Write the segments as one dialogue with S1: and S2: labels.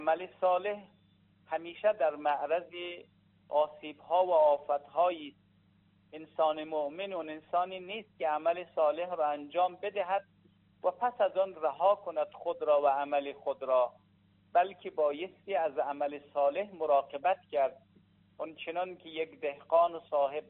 S1: عمل صالح همیشه در معرض آسیب‌ها و آفت‌های انسان مؤمن و انسانی نیست که عمل صالح را انجام بدهد و پس از آن رها کند خود را و عمل خود را، بلکه بایستی از عمل صالح مراقبت کرد، آنچنان که یک دهقان و صاحب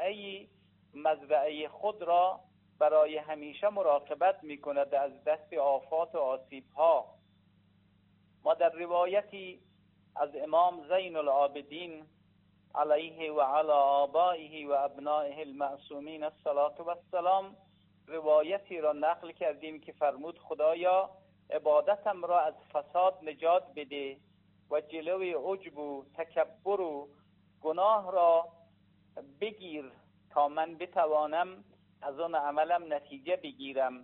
S1: مزرعه خود را برای همیشه مراقبت می کند از دست آفات و آسیب‌ها. ما در روایتی از امام زین العابدین علیه و علی آبائه و ابنائه المعصومین الصلاة و السلام روایتی را نقل کردیم که فرمود خدایا عبادتم را از فساد نجات بده و جلوی عجب و تکبر و گناه را بگیر تا من بتوانم از آن عملم نتیجه بگیرم.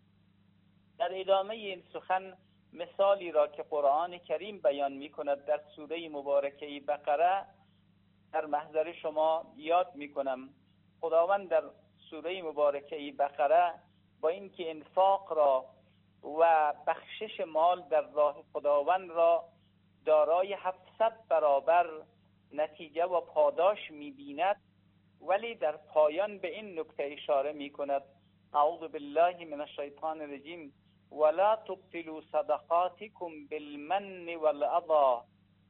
S1: در ادامه این سخن مثالی را که قرآن کریم بیان می کند در سوره مبارکه بقره در محضر شما یاد می کنم. خداوند در سوره مبارکه بقره با اینکه انفاق را و بخشش مال در راه خداوند را دارای 700 برابر نتیجه و پاداش می بیند، ولی در پایان به این نکته اشاره می کند: اعوذ بالله من الشیطان الرجیم ولا تبطلوا صدقاتکم بالمن والاذی.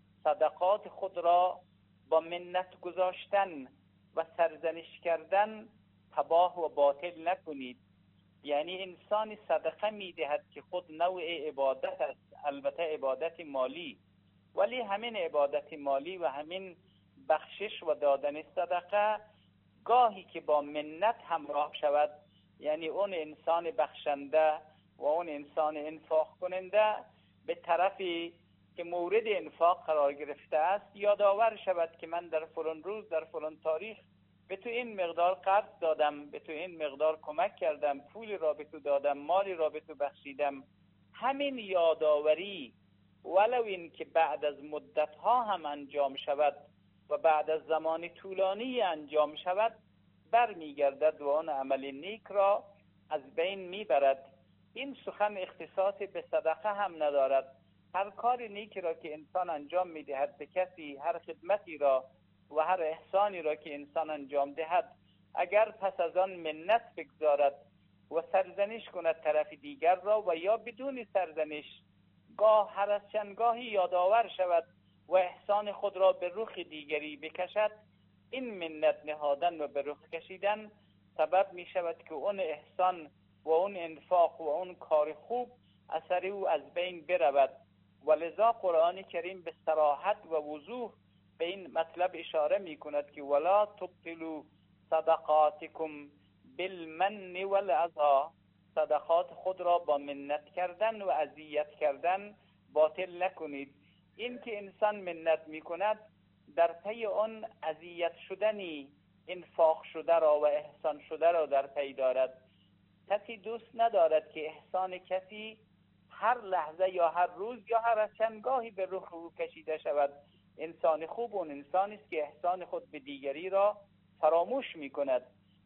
S1: صدقات خود را با منت گذاشتن و سرزنش کردن تباه و باطل نکنید. یعنی انسانی صدقه می دهد که خود نوع عبادت است، البته عبادت مالی، ولی همین عبادت مالی و همین بخشش و دادن صدقه گاهی که با منت همراه شود، یعنی اون انسان بخشنده و اون انسان انفاق کننده به طرفی که مورد انفاق قرار گرفته است یادآور شود که من در فلان روز در فلان تاریخ به تو این مقدار قرض دادم، به تو این مقدار کمک کردم، پولی را به تو دادم، مالی را به تو بخشیدم. همین یادآوری ولو این که بعد از مدتها هم انجام شود و بعد از زمان طولانی انجام شود برمیگردد و آن عمل نیک را از بین میبرد. این سخن اختصاص به صدقه هم ندارد. هر کار نیکی را که انسان انجام میدهد به کسی، هر خدمتی را و هر احسانی را که انسان انجام دهد، اگر پس از آن منت بگذارد و سرزنش کند طرف دیگر را و یا بدون سرزنش گاه هر از چند گاهی یادآور شود و احسان خود را به رخ دیگری بکشد، این منت نهادن و به رخ کشیدن سبب می شود که اون احسان و اون انفاق و اون کار خوب اثر او از بین برود. ولذا قرآن کریم به صراحت و وضوح به این مطلب اشاره می کند که ولا تبطلوا صدقاتکم بالمن والاذی. صدقات خود را با منت کردن و اذیت کردن باطل نکنید. این که انسان منت می کند در پی آن اذیت شدنی انفاق شده را و احسان شده را در پی دارد. کسی دوست ندارد که احسان کسی هر لحظه یا هر روز یا هر چند گاهی به رخ او کشیده شود. انسان خوب اون انسانی است که احسان خود به دیگری را فراموش می کند.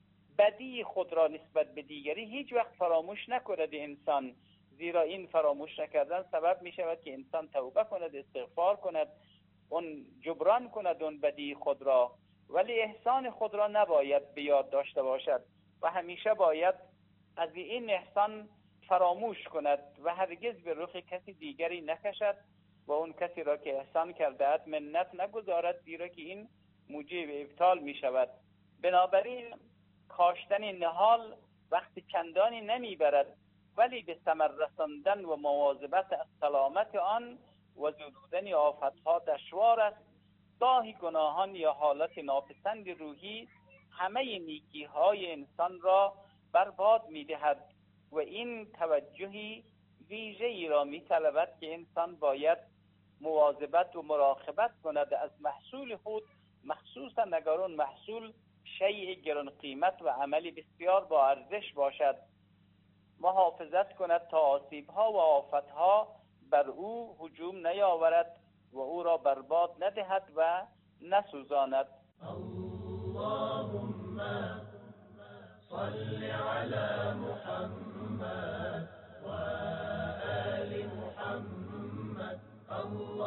S1: بدی خود را نسبت به دیگری هیچ وقت فراموش نکند انسان، زیرا این فراموش نکردن سبب می شود که انسان توبه کند، استغفار کند، اون جبران کند اون بدی خود را. ولی احسان خود را نباید به یاد داشته باشد و همیشه باید از این احسان فراموش کند و هرگز به رخ کسی دیگری نکشد و اون کسی را که احسان کرده است منت نگذارد، زیرا که این موجب ابطال می شود. بنابراین کاشتن نهال وقت چندانی نمی برد، ولی به ثمر رساندن و مواظبت از سلامت آن و زدودن آفتها دشوار است. گاهی گناهان یا حالت ناپسند روحی همه نیکی های انسان را برباد می دهد و این توجهی ویژه ای را می طلبد که انسان باید مواظبت و مراقبت کند از محصول خود، مخصوصا اگر اون محصول شیء گران قیمت و عملی بسیار با ارزش باشد. محافظت کند تا آسیب‌ها و آفت‌ها بر او هجوم نیاورد و او را برباد ندهد و نسوزاند.
S2: اللهم صل على محمد و آل محمد.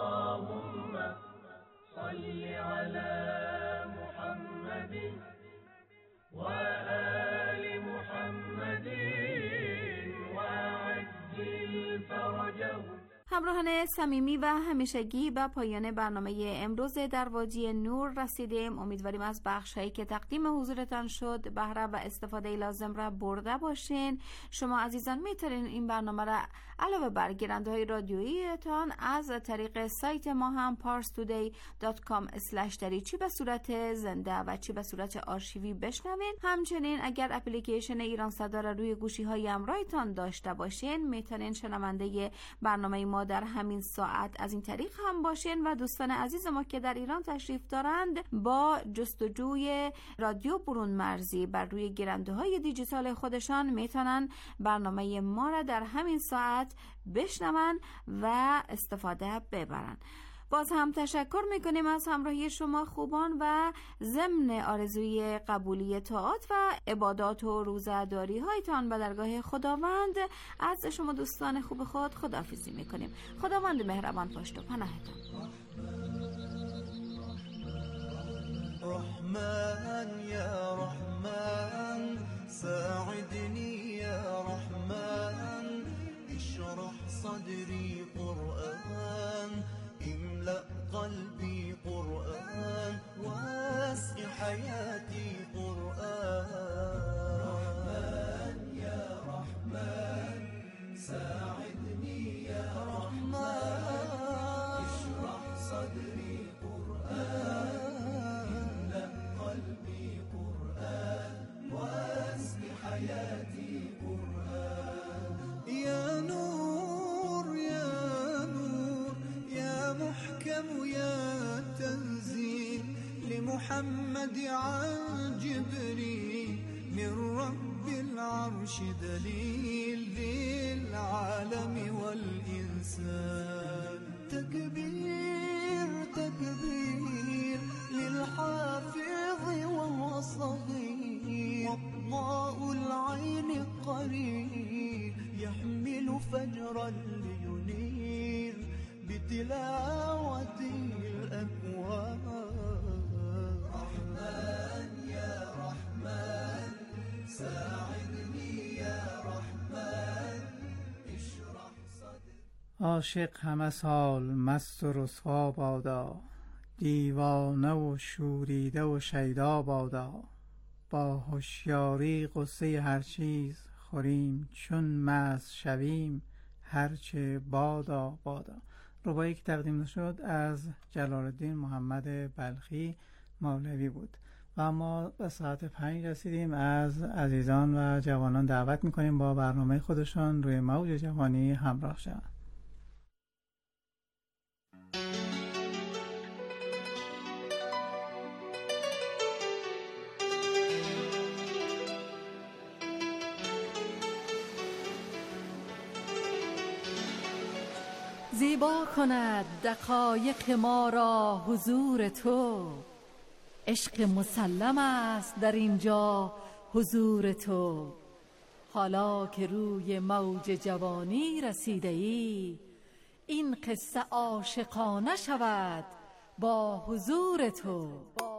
S2: همراهان صمیمی و همیشگی به پایان برنامه امروز در وادی نور رسیدیم. امیدواریم از بخش‌هایی که تقدیم حضورتان شد بهره و استفاده لازم را برده باشین. شما عزیزان میتونین این برنامه را علاوه بر گیرنده‌های رادیوییتان از طریق سایت ما هم parstoday.com/ چی به صورت زنده و چی به صورت آرشیوی بشنوین. همچنین اگر اپلیکیشن ایران صدا را روی گوشی‌های همراهتان داشته باشین میتونین شنونده برنامه ما در همین ساعت از این طریق هم باشین و دوستان عزیز ما که در ایران تشریف دارند با جستجوی رادیو برون مرزی بر روی گیرنده‌های دیجیتال خودشان میتونن برنامه ما را در همین ساعت بشنون و استفاده ببرن. باز هم تشکر میکنیم از همراهی شما خوبان و ضمن آرزوی قبولی طاعات و عبادات و روزه‌داری هایتان به درگاه خداوند از شما دوستان خوب خود خداحافظی میکنیم. خداوند مهربان پشت و پناهتان.
S3: رحمن یا رحمن ساعدني يا رحمن اشرح صدري قرآن املأ قلبي قرآن واسق حياتي قرآن رحمن يا رحمن ساعدني يا رحمن اشرح صدري قرآن املأ قلبي قرآن واسق حياتي قرآن يا نور يا نور يا محكم يا تنزيل لمحمد عن جبريل من رب العرش دليل للعالم والإنسان تكبير تكبير للحافظ وهو صغير وضاء العين قرير يحمل فجرا لينير بتلاوته الأكوان رحمن يا رحمن ساعدني يا رحمن اشرح صدري.
S4: عاشق همه سال مست و رسوا بادا، دیوانه و شوریده و شیدا بادا. با هوشیاری قصه هر چیز خوریم، چون مست شویم هرچه بادا بادا. ربایی که تقدیم شد از جلال الدین محمد بلخی مولوی بود. و ما به ساعت 5 رسیدیم. از عزیزان و جوانان دعوت میکنیم با برنامه خودشان روی موج جوانی همراه شوند.
S5: زیبا کند دقایق ما را حضور تو، عشق مسلم است در اینجا حضور تو. حالا که روی موج جوانی رسیده ای، این قصه عاشقانه شود با حضور تو.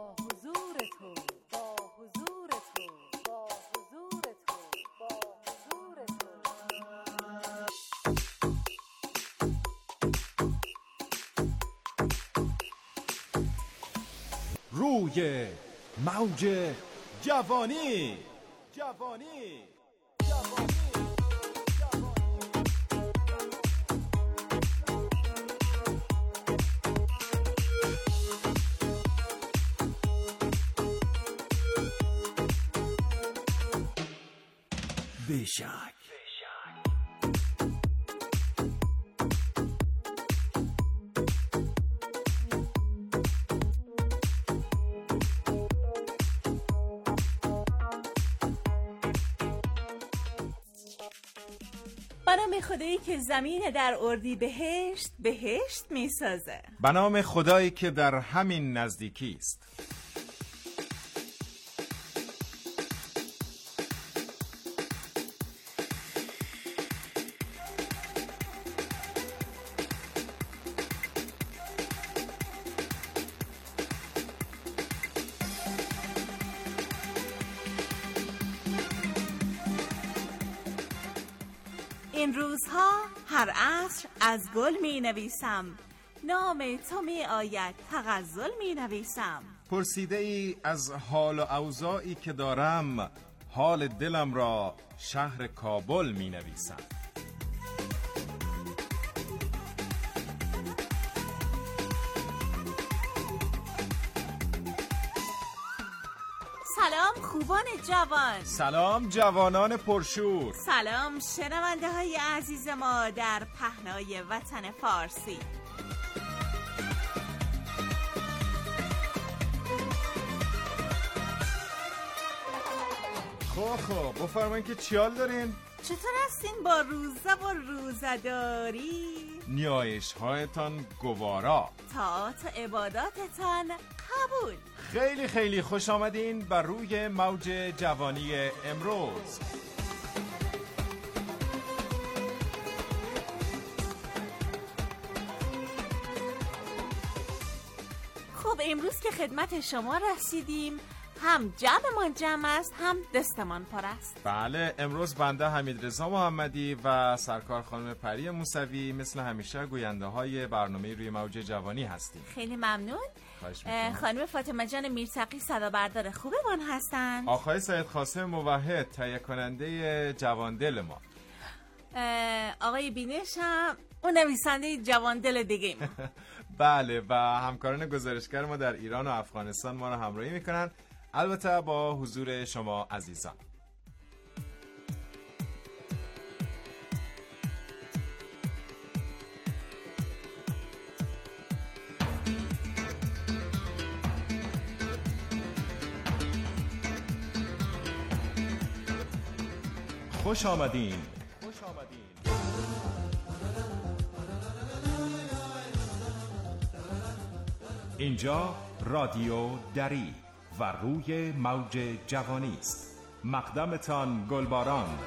S6: روی موج جوانی. بیشک
S7: به نام خدایی که زمین در اردی بهشت میسازه.
S6: به نام خدایی که در همین نزدیکی است.
S7: این روزها هر عصر از گل می نویسم، نام تو می آید تغزل می نویسم.
S6: پرسیده ای از حال و اوضاعی که دارم، حال دلم را شهر کابل می نویسم.
S7: سلام خوبان جوان.
S6: سلام جوانان پرشور.
S7: سلام شنونده های عزیز ما در پهنای وطن فارسی.
S6: خب بفرمایید که چیال دارین؟
S7: چطور هستین با روزه و روزداری؟
S6: نیایش هایتان گوارا،
S7: طاعات و عباداتتان قبول.
S6: خیلی خیلی خوش آمدین بر روی موج جوانی امروز.
S7: خب امروز که خدمت شما رسیدیم، هم جمعمان جمع است هم دستمان پر است.
S6: بله، امروز بنده حمیدرضا محمدی و سرکار خانم پری موسوی مثل همیشه گوینده های برنامه روی موج جوانی هستیم.
S7: خیلی ممنون. خانم فاطمه جان میرتقی صدابردار خوبمان هستند.
S6: آقای سید قاسم موحد تهیه کننده جواندل ما.
S7: آقای بینش هم اون نویسنده جواندل دیگه ما.
S6: بله، و همکاران گزارشگر ما در ایران و افغانستان ما رو همراهی میکنن، البته با حضور شما عزیزان. خوش آمدین. اینجا رادیو دری و روی موج جوانی است. مقدمتان گلباران.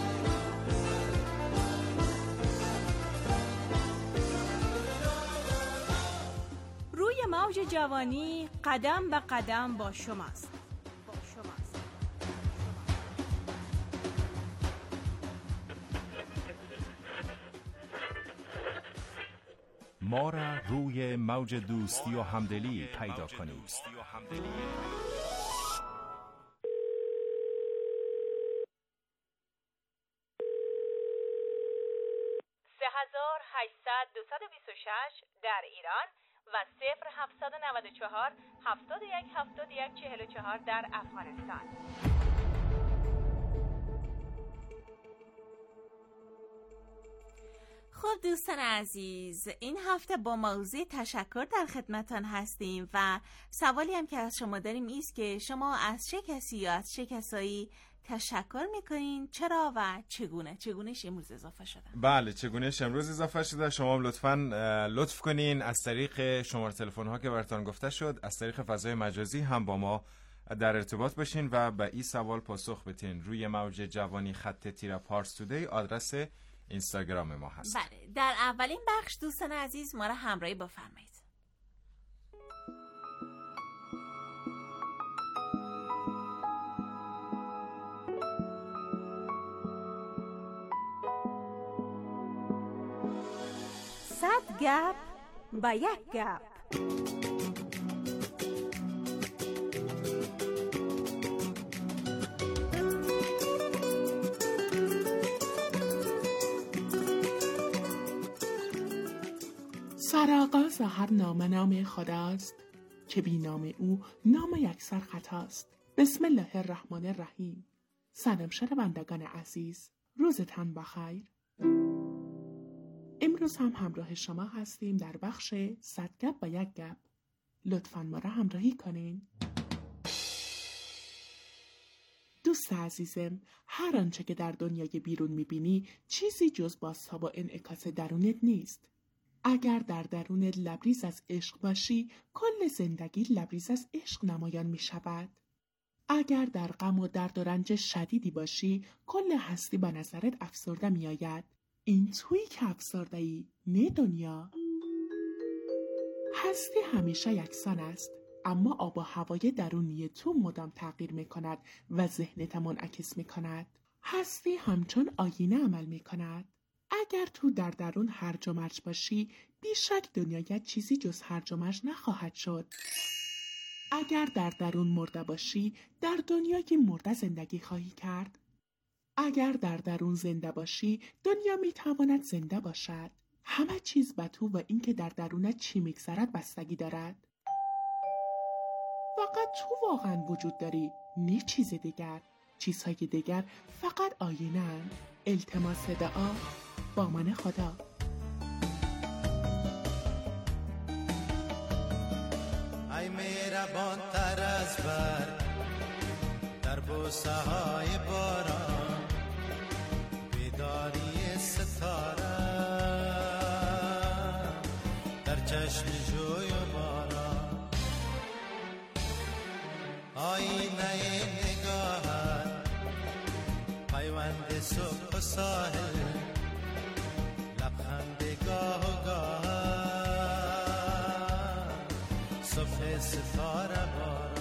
S7: روی موج جوانی قدم به قدم با شماست.
S6: ما را روی موج دوستی و همدلی پیدا کنید.
S7: 3800-226 در ایران و 0794-71-71-44 در افغانستان. خب دوستان عزیز، این هفته با موضوع تشکر در خدمتان هستیم و سوالی هم که از شما داریم ایست که شما از چه کسی یا از چه کسایی تشکر میکنین، چرا و چگونهش امروز اضافه شده؟
S6: بله، چگونهش امروز اضافه شده. شما هم لطف کنین از طریق شماره تلفن ها که براتون گفته شد، از طریق فضای مجازی هم با ما در ارتباط باشین و به این سوال پاسخ بدین. روی موج جوانی _ پارس تودی آدرس اینستاگرام ما هست.
S7: بله، در اولین بخش دوستان عزیز ما را همراهی بفرمایید. صد گپ با یک گپ.
S8: سرآغاز هر نامه نام خداست که بی نام او نام یکسر خطاست. بسم الله الرحمن الرحیم. سلام شنوندگان عزیز، روزتان بخیر. امروز هم همراه شما هستیم در بخش 100 گپ با یک گپ. لطفاً ما را همراهی کنین. دوست عزیزم، هر آنچه که در دنیای بیرون میبینی چیزی جز بازتاب و انعکاس درونت نیست. اگر در درونت لبریز از عشق باشی، کل زندگی لبریز از عشق نمایان می شود. اگر در غم و درد و رنج شدیدی باشی، کل هستی به نظرت افسرده می آید. این تویی که افسرده ای، نه دنیا. هستی همیشه یکسان است، اما آب و هوای درونی تو مدام تغییر می کند و ذهنت منعکس می کند. هستی همچون آینه عمل می کند. اگر تو در درون هرج و مرج باشی، بیشک دنیایت چیزی جز هرج و مرج نخواهد شد. اگر در درون مرده باشی، در دنیای مرده زندگی خواهی کرد. اگر در درون زنده باشی، دنیا میتواند زنده باشد. همه چیز به تو و اینکه در درونت چی میگذرد بستگی دارد. فقط تو واقعا وجود داری، نه چیز دیگر. چیزهای دیگر فقط آینه اند. التماس دعا با من خدا.
S3: ای مهربان تر از برگ در بوسه های باران، بیداری ستاره در چشم جوی و باران، آینه نگاهت پیوند صبح و ساحل، لبخند گاه و گاه صبح ستاره باران.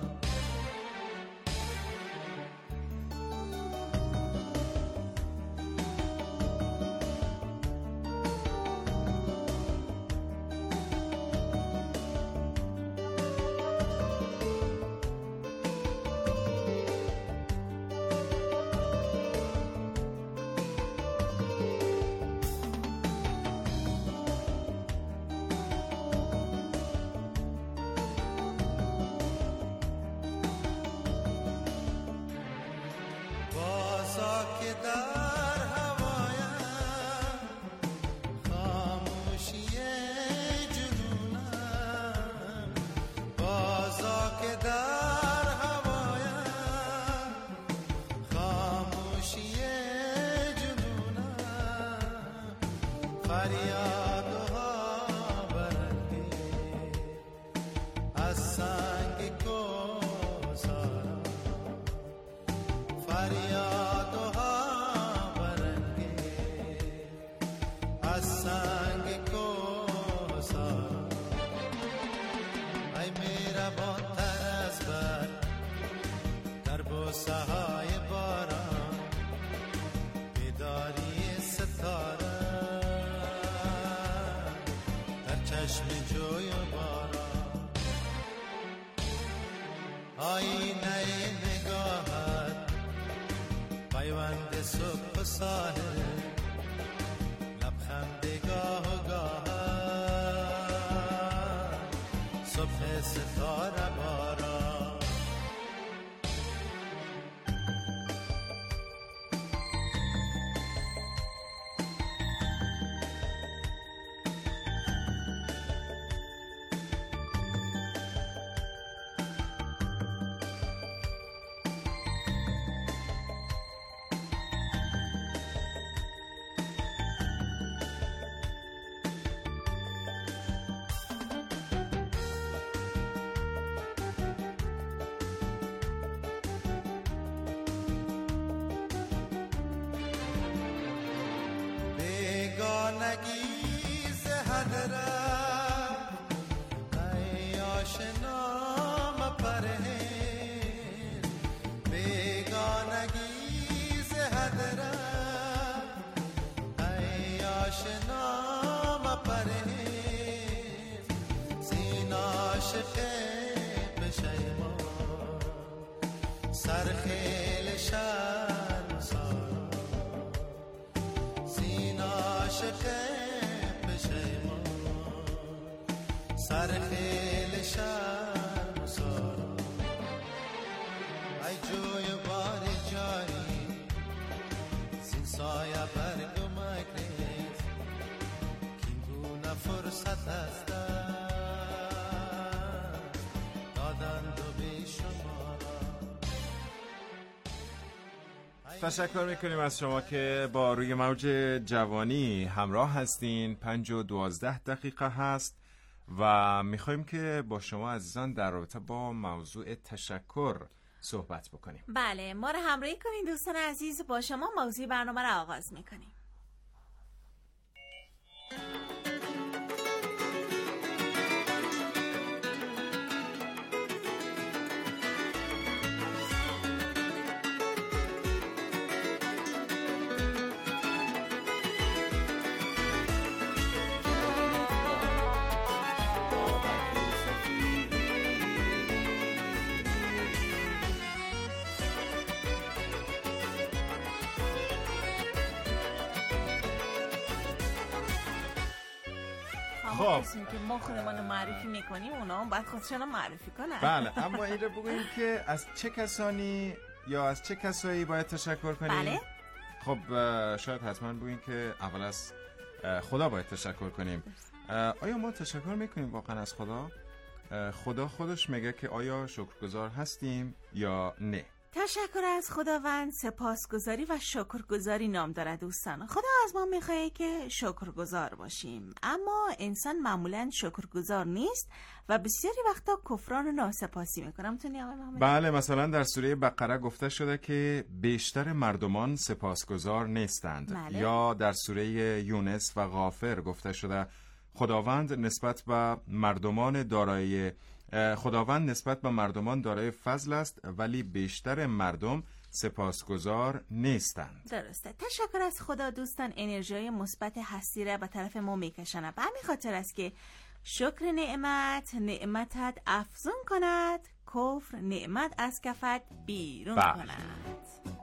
S3: آینه نگاهت پیوند صبح و ساحل، لبخند گاه و گاه صبح ستاره باران. نگیز هدرم ای آشنا مپرهیز، بیگانگیز هدرم ای آشنا مپرهیز، زین عاشق بشیما سرخیل شرم سارا، زین عاشق سرخیل شرم سارا، ای جوی بار جاری زین سایه برگ و مگریز، کینگونه فرصت است دادند و بی شمارا.
S6: تشکر میکنیم از شما که با روی موج جوانی همراه هستین. 5:12 هست و میخوایم که با شما عزیزان در رابطه با موضوع تشکر صحبت بکنیم.
S7: بله، ما رو همراهی کنین دوستان عزیز. با شما موضوع برنامه رو آغاز میکنیم. خب که ما خودمون رو معرفی میکنیم اونا هم باید خودشون رو معرفی کنن.
S6: بله، اما این رو بگوییم که از چه کسانی یا از چه کسایی باید تشکر کنیم؟
S7: بله.
S6: خب شاید حتما بگوییم که اول از خدا باید تشکر کنیم. آیا ما تشکر میکنیم واقعا از خدا؟ خدا خودش میگه که آیا شکرگزار هستیم یا نه؟
S7: تشکر از خداوند سپاسگزاری و شکرگزاری نام دارد دوستان. خدا از ما میخواد که شکرگزار باشیم، اما انسان معمولا شکرگزار نیست و بسیاری وقتا کفران و ناسپاسی میکنه. میتونی آقای محمد؟
S6: بله، مثلا در سوره بقره گفته شده که بیشتر مردمان سپاسگزار نیستند.
S7: بله.
S6: یا در سوره یونس و غافر گفته شده خداوند نسبت به مردمان دارای فضل است ولی بیشتر مردم سپاسگزار نیستند.
S7: درسته. تشکر از خدا دوستان انرژی مثبت هستی را به طرف ما میکشند. به همین خاطر است که شکر نعمتت افزون کند، کفر نعمت از کفت بیرون کند.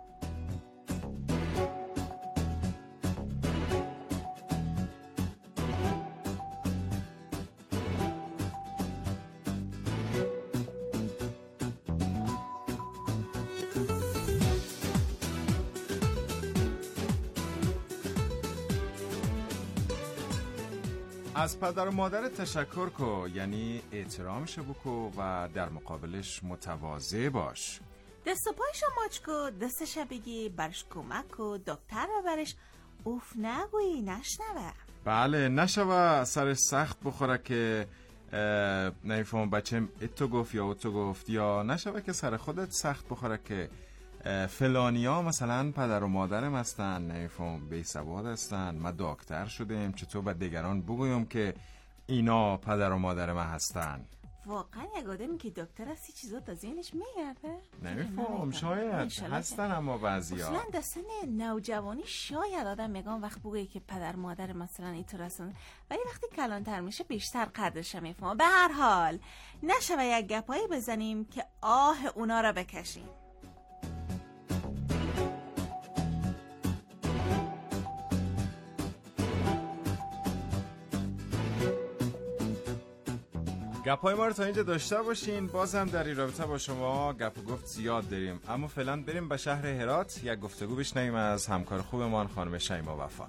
S6: از پدر و مادر تشکر کو، یعنی احترامش بکو و در مقابلش متواضع باش.
S7: دست و پایشو ماچ کو، دستش بگی برش کمک کو، دکتر ببرش اوف نگویی نشنوه.
S6: بله، نشوه سرش سخت بخوره که نمیفهم بچم اتو گفت یا اتو گفت، یا نشوه که سر خودت سخت بخوره که فلانیا مثلا پدر و مادرم هستن، نمیفهم بی سواد هستن، ما دکتر شدیم، چطور به دیگران بگویم که اینا پدر و مادر ما هستن؟
S7: واقعا یک آدمی که دکتر هستی چیزا تا ذهنش میگرده؟
S6: نمیفهم، شاید هستن اما بعضیا.
S7: اصلا در سن نوجوانی شاید آدم میگم وقت بگویی که پدر مادر مثلا اینطور هستن، ولی وقتی کلانتر میشه بیشتر قدرش میفهمه. به هر حال نشوه یک گپایی بزنیم که آه اونا را بکشیم.
S6: گپای ما رو تا اینجا داشته باشین. بازم در این رابطه با شما گپ و گفت زیاد داریم، اما فعلا بریم به شهر هرات یک گفتگو بشنویم از همکار خوبمان خانم شیما وفا.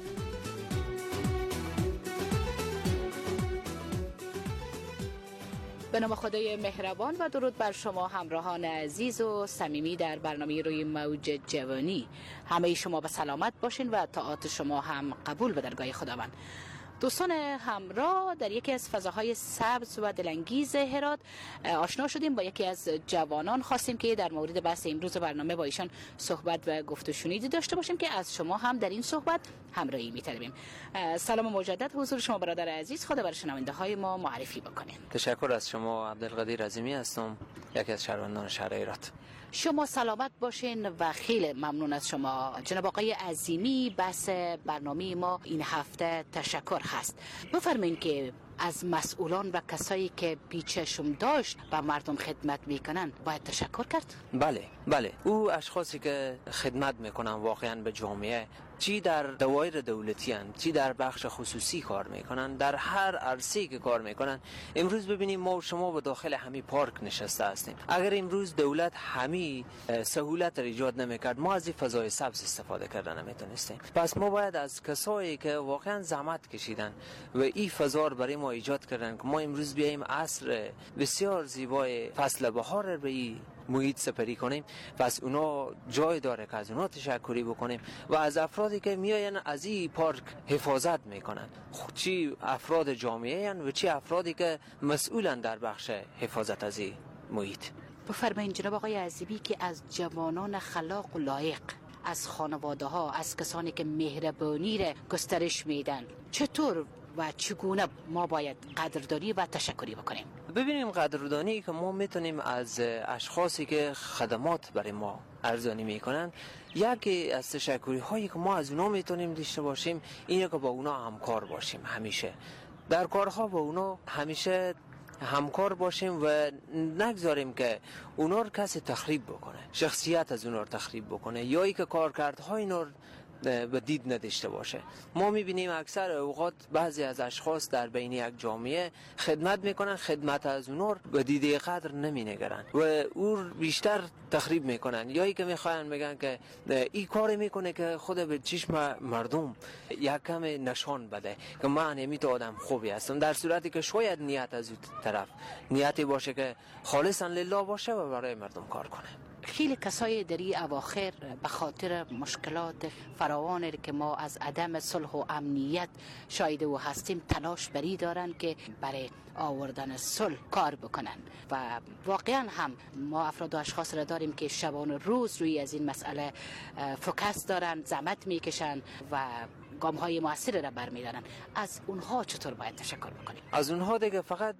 S9: به نام خدای مهربان و درود بر شما همراهان عزیز و صمیمی در برنامه روی موج جوانی. همه شما به سلامت باشین و طاعات شما هم قبول به درگاه خداوند. دوستان همراه در یکی از فضاهای سبز و دلانگیز هرات آشنا شدیم با یکی از جوانان. خواستیم که در مورد بحث امروز برنامه با ایشان صحبت و گفت و شنید داشته باشیم که از شما هم در این صحبت همراهی می‌طلبیم. سلام مجدد حضور شما برادر عزیز، خدا بر شنونده های ما معرفی بکنید.
S10: تشکر از شما، عبدالقادر عظیمی هستم، یکی از شهروندان شهر هرات.
S9: شما سلامت باشین و خیلی ممنون از شما جناب آقای عظیمی. بحث برنامه ما این هفته تشکر هست. بفرمایین که از مسئولان و کسایی که پیچشم داشت و مردم خدمت میکنن باید تشکر کرد؟
S10: بله، او اشخاصی که خدمت میکنن واقعا به جامعه، چی در دوایر دولتی هن، چی در بخش خصوصی کار میکنن، در هر عرصه‌ای که کار میکنن. امروز ببینیم ما و شما به داخل همین پارک نشسته هستیم. اگر امروز دولت همین سهولت را ایجاد نمیکرد، ما از این فضای سبز استفاده کردن نمیتونستیم. پس ما باید از کسایی که واقعا زحمت کشیدن و این فضا رو برای ما ایجاد کردن که ما امروز بیاییم عصر بسیار زیبای فصل بهار رو به این محیط سپری کنیم، پس اونا جای داره که از اونا تشکری بکنیم و از افرادی که میاین از این پارک حفاظت میکنن، چی افراد جامعه هن و چی افرادی که مسئولن در بخش حفاظت از این محیط.
S9: بفرمایید جناب آقای عظیمی که از جوانان خلاق و لایق، از خانواده ها، از کسانی که مهربانی را گسترش میدن، چطور و چگونه ما باید قدردانی و تشکری بکنیم؟
S10: ببینیم قدردانی که ما میتونیم از اشخاصی که خدمات برای ما ارزانی میکنن، یکی از تشکری هایی که ما از اونا میتونیم داشته باشیم اینه که با اونا همکار باشیم. همیشه در کارها با اونا همیشه همکار باشیم و نگذاریم که اونا رو کسی تخریب بکنه، شخصیت از اونا رو تخریب بکنه، یا ای که کارکردهای اونا به دید نداشته باشه. ما میبینیم اکثر اوقات بعضی از اشخاص در بین یک جامعه خدمت میکنن، خدمت از اونها به دید قدر نمینگرن و او بیشتر تخریب میکنن، یا ای که میخواین میگن که این کار میکنه که خود به چشم مردم یک کم نشان بده که من همیت آدم خوبی هستم، در صورتی که شاید نیت از اون طرف نیتی باشه که خالصا لله باشه و برای مردم کار کنه.
S9: خیلی کسای در این اواخر به خاطر مشکلات فراوانی که ما از عدم صلح و امنیت شاهد و هستیم تلاش بری دارن که برای آوردن صلح کار بکنن و واقعا هم ما افراد و اشخاص را داریم که شبان روز روی از این مسئله فوکس دارن، زحمت میکشن و گام های موثر را برمیدارن. از اونها چطور باید تشکر بکنیم؟
S10: از اونها دیگه فقط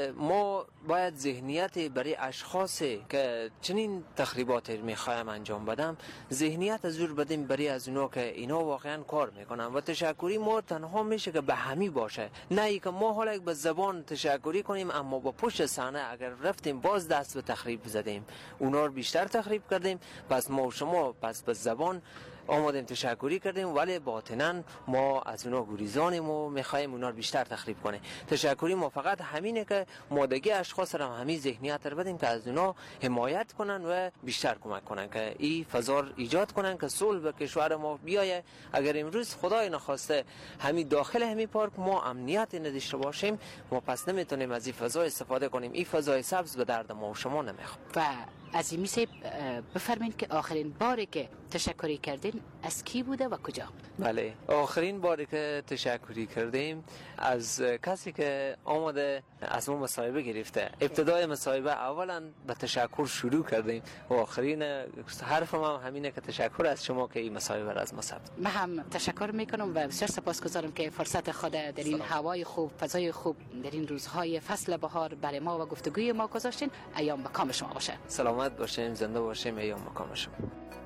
S10: ما باید ذهنیت برای اشخاصی که چنین تخریبات میخوایم انجام بدم ذهنیت از جور بدیم برای از اونها که اینا واقعا کار میکنن و تشکری ما تنها میشه که به همی باشه، نه ای که ما حالا به زبان تشکری کنیم اما با پشت صحنه اگر رفتیم باز دست به تخریب زدیم اونا رو بیشتر تخریب کردیم. پس ما و شما پس به زبان آمادیم تشکری کردیم ولی باطناً ما از اونا گریزانیم و میخوایم اونا رو بیشتر تخریب کنه. تشکری ما فقط همینه که مادگی اشخاص را همین ذهنیت رو بدیم که از اونا حمایت کنن و بیشتر کمک کنن که این فضا ایجاد کنن که صلح به کشور ما بیایه. اگر امروز خدای نخواسته همین داخل همین پارک ما امنیت نداشته باشیم ما پس نمیتونیم از این فضا استفاده کنیم. این فضای سبز به درد ما و شما نمیخواد.
S9: و عظیمی صاحب بفرمایید که آخرین باری که تشکری کردین از کی بوده و کجا؟
S10: بله، آخرین باری که تشکری کردیم از کسی که آمده از ما مصاحبه گرفته. ابتدای مصاحبه اولا به تشکر شروع کردیم و آخرین حرفم هم همینه که تشکر از شما که این مصاحبه را از ما ثبت.
S9: من هم تشکر میکنم و بسیار سپاسگزارم که فرصت خود در این هوای خوب، فضای خوب، در این روزهای فصل بهار برای ما و گفتگوی ما گذاشتین. ایام به کام شما باشه.
S10: سلامت باشیم، زنده باشیم، ایام به کام شما.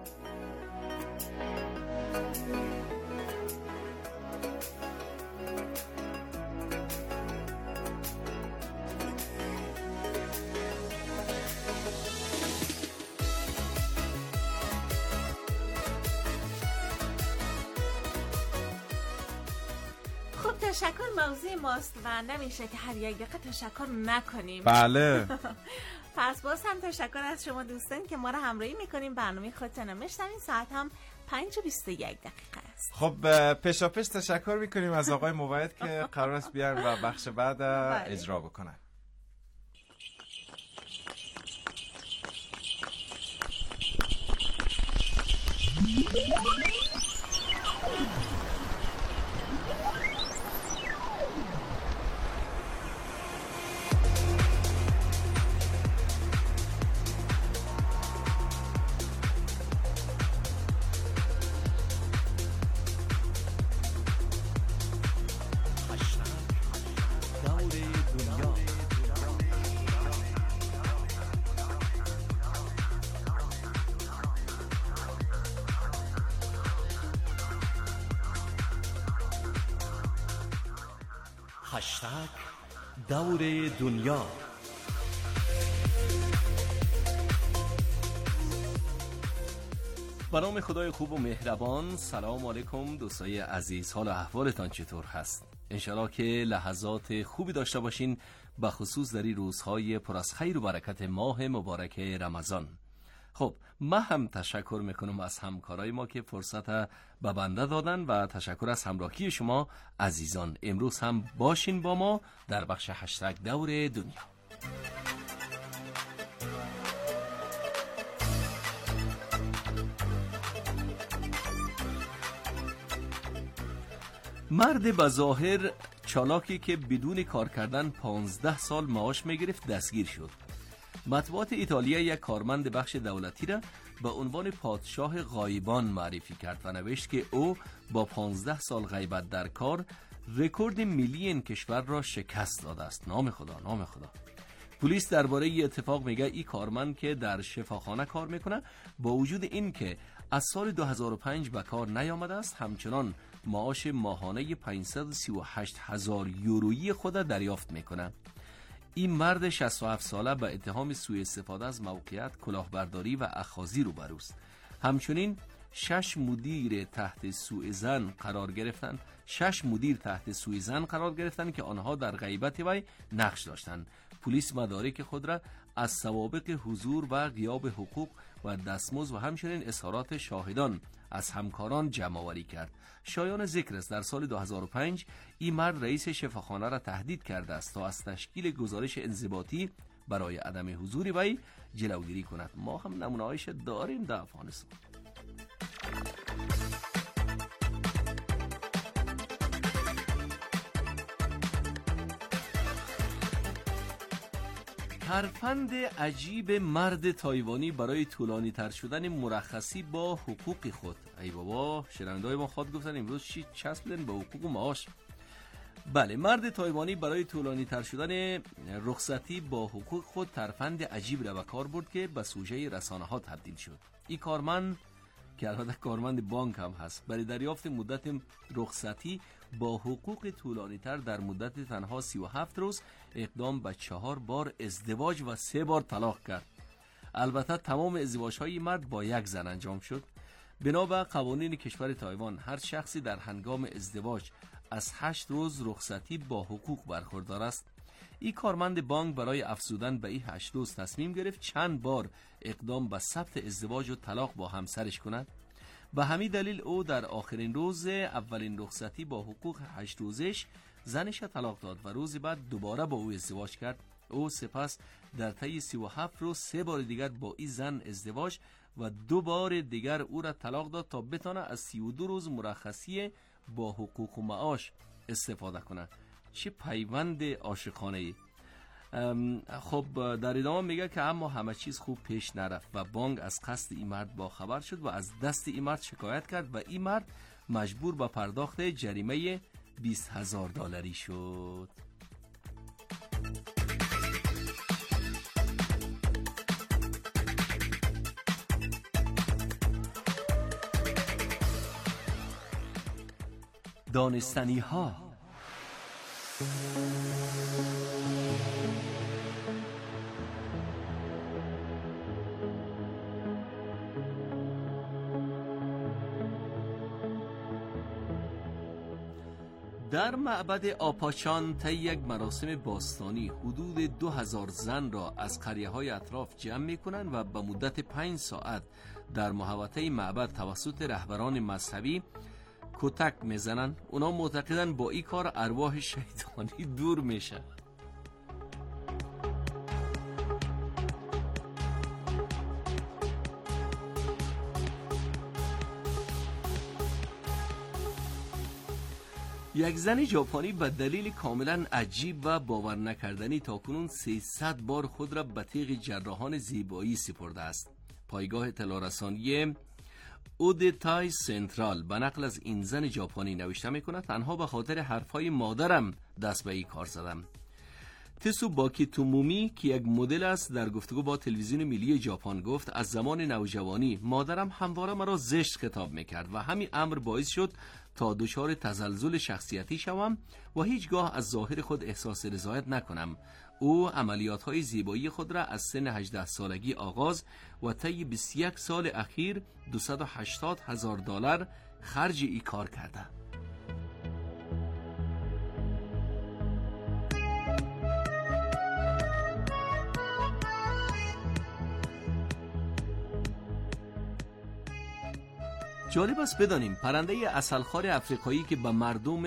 S7: تشکر موضوع ماست و نمیشه که هر یک دقیقه تشکر نکنیم.
S6: بله.
S7: پس باز هم تشکر از شما دوستان که ما را همراهی میکنیم. برنامه خودتون میشنوین. ساعت هم 5:21 است.
S6: خب پیشاپیش تشکر میکنیم از آقای موعد که قرار است بیان و بخش بعد اجرا بکنن.
S11: هشتگ دور دنیا. به نام خدای خوب و مهربان. سلام علیکم دوستای عزیز، حال و احوالتان چطور هست؟ انشالله که لحظات خوبی داشته باشین، به خصوص در این روزهای پر از خیر و برکت ماه مبارک رمضان. خب من هم تشکر میکنم از همکارای ما که فرصت به بنده دادن و تشکر از همراهی شما عزیزان. امروز هم باشین با ما در بخش هشتگ دور دنیا. مرد بظاهر چالاکی که بدون کار کردن 15 سال معاش میگرفت دستگیر شد. مطبوعات ایتالیا یک کارمند بخش دولتی را به عنوان پادشاه غایبان معرفی کرد و نوشت که او با 15 سال غیبت در کار رکورد ملی این کشور را شکست داده است. نام خدا، نام خدا. پلیس درباره این اتفاق میگه این کارمند که در شفاخانه کار میکنه با وجود این که از سال 2005 به کار نیامده است همچنان معاش ماهانه 538,000 یورویی خود دریافت میکنه. این مرد 67 ساله به اتهام سوء استفاده از موقعیت، کلاهبرداری و اخاذی روبروست. همچنین 6 مدیر تحت سوء ظن قرار گرفتند. 6 مدیر تحت سوء ظن قرار گرفتند که آنها در غیبت وی نقش داشتند. پلیس مدارک خود را از سوابق حضور و غیاب حقوق و دستمزد و همچنین اظهارات شاهدان از همکاران جمع آوری کرد. شایان ذکر است در سال 2005 این مرد رئیس شفاخانه را تهدید کرده است تا از تشکیل گزارش انضباطی برای عدم حضور وی جلوگیری کند. ما هم نمونه‌هایش داریم در افغانستان. ترفند عجیب مرد تایوانی برای طولانی تر شدن مرخصی با حقوق خود. ای بابا، شنونده‌های ما خود گفتن امروز چی چسبیدن به حقوق و معاش. بله، مرد تایوانی برای طولانی تر شدن رخصتی با حقوق خود ترفند عجیب را به کار برد که به سوژه رسانه ها تبدیل شد. این کارمند که البته کارمند بانک هم هست، برای دریافت مدت رخصتی با حقوق طولانی تر در مدت تنها 37 روز اقدام به 4 بار ازدواج و 3 بار طلاق کرد. البته تمام ازدواج های مرد با یک زن انجام شد. بنا به قوانین کشور تایوان هر شخصی در هنگام ازدواج از 8 روز رخصتی با حقوق برخوردار است. این کارمند بانک برای افزودن به این 8 روز تصمیم گرفت چند بار اقدام به ثبت ازدواج و طلاق با همسرش کند. به همین دلیل او در آخرین روز اولین رخصتی با حقوق 8 روزش زنش طلاق داد و روزی بعد دوباره با او ازدواج کرد. او سپس در طی 37 روز 3 بار دیگر با این زن ازدواج و 2 بار دیگر او را طلاق داد تا بتانه از 32 روز مرخصی با حقوق و معاش استفاده کنه. چه پیوند عاشقانه ای. خب در ادامه میگه که اما همه چیز خوب پیش نرفت و بانک از قصد این مرد با خبر شد و از دست این مرد شکایت کرد و این مرد مجبور به پرداخت جریمه $20,000 شد. دانستنی ها. در معبد آپاچان طی یک مراسم باستانی حدود 2000 زن را از قریه‌های اطراف جمع می‌کنند و به مدت 5 ساعت در محوطه معبد توسط رهبران مذهبی کتک میزنن. اونا معتقدن با این کار ارواح شیطانی دور میشه. یک زن ژاپنی به دلیل کاملا عجیب و باور نکردنی تاکنون 300 بار خود را به تیغ جراحان زیبایی سپرده است. پایگاه اطلاع رسانی اودتای سنترال به نقل از این زن ژاپنی نوشته میکنه تنها به خاطر حرفهای مادرم دست به این کار زدم. تسو باکی تومومی که یک مدل است در گفتگو با تلویزیون ملی ژاپن گفت از زمان نوجوانی مادرم همواره مرا زشت خطاب میکرد و همین امر باعث شد تا دچار تزلزل شخصیتی شوم و هیچگاه از ظاهر خود احساس رضایت نکنم. او عملیات‌های زیبایی خود را از سن 18 سالگی آغاز و طی 21 سال اخیر $280,000 خرج این کار کرده. جالب است بدانیم پرنده عسلخوار افریقایی که به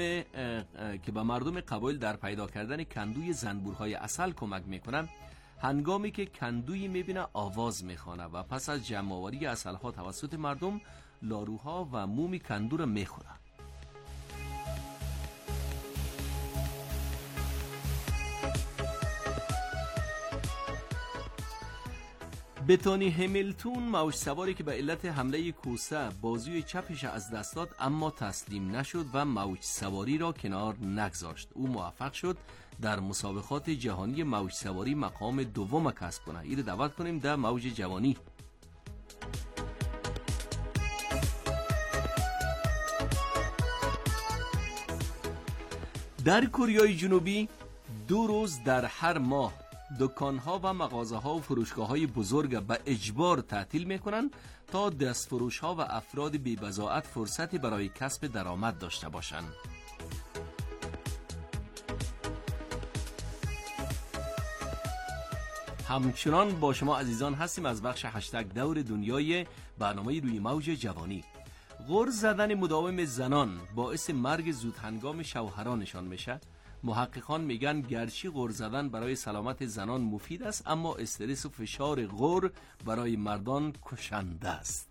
S11: مردم قبایل در پیدا کردن کندوی زنبورهای عسل کمک میکنن، هنگامی که کندویی میبینه آواز میخوانه و پس از جمع‌آوری عسلها توسط مردم لاروها و مومی کندو را میخوره. بتانی همیلتون موج سواری که به علت حمله کوسه بازوی چپش از دست داد اما تسلیم نشد و موج سواری را کنار نگذاشت. او موفق شد در مسابقات جهانی موج سواری مقام دوم کسب کنه. این دعوت کنیم در موج جوانی. در کره جنوبی 2 روز در هر ماه دکان‌ها و مغازه‌ها و فروشگاه‌های بزرگ به اجبار تعطیل می‌کنند تا دستفروش‌ها و افراد بی‌بضاعت فرصتی برای کسب درآمد داشته باشند. همچنان با شما عزیزان هستیم از بخش هشتگ دور دنیای برنامه روی موج جوانی. غر زدن مداوم زنان باعث مرگ زودهنگام شوهرانشان میشه. محققان میگن گرچه غر زدن برای سلامت زنان مفید است، اما استرس و فشار غر برای مردان کشنده است.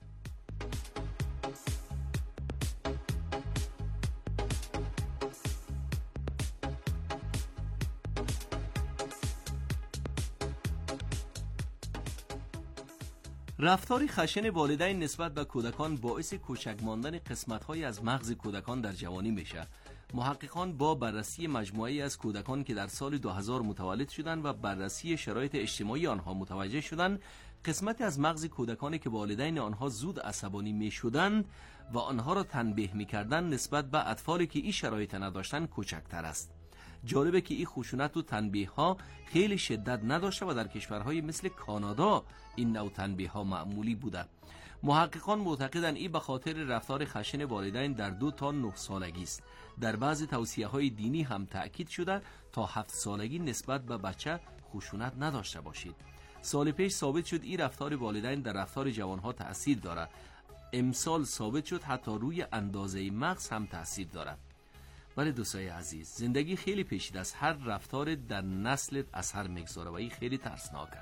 S11: رفتار خشن والدین نسبت به کودکان باعث کوچک ماندن قسمت‌های از مغز کودکان در جوانی میشه. محققان با بررسی مجموعه‌ای از کودکان که در سال 2000 متولد شدند و بررسی شرایط اجتماعی آنها متوجه شدند قسمتی از مغز کودکانی که والدین آنها زود عصبانی می‌شدند و آنها را تنبیه می‌کردند نسبت به اطفالی که این شرایط نداشتند کوچکتر است. جالبه که این خشونت و تنبیه ها خیلی شدت نداشته و در کشورهای مثل کانادا این نوع تنبیه ها معمولی بوده. محققان معتقدند این به خاطر رفتار خشن والدین در 2 تا 9 سالگی است. در بعضی توصیه های دینی هم تأکید شده تا 7 سالگی نسبت به بچه خشونت نداشته باشید. سال پیش ثابت شد این رفتار والدین در رفتار جوانها تأثیر داره. امسال ثابت شد حتی روی اندازه مغز هم تأثیر داره. ولی دوستای عزیز، زندگی خیلی پیچیده است. هر رفتار در نسلت اثر میگذاره و این خیلی ترسناکه.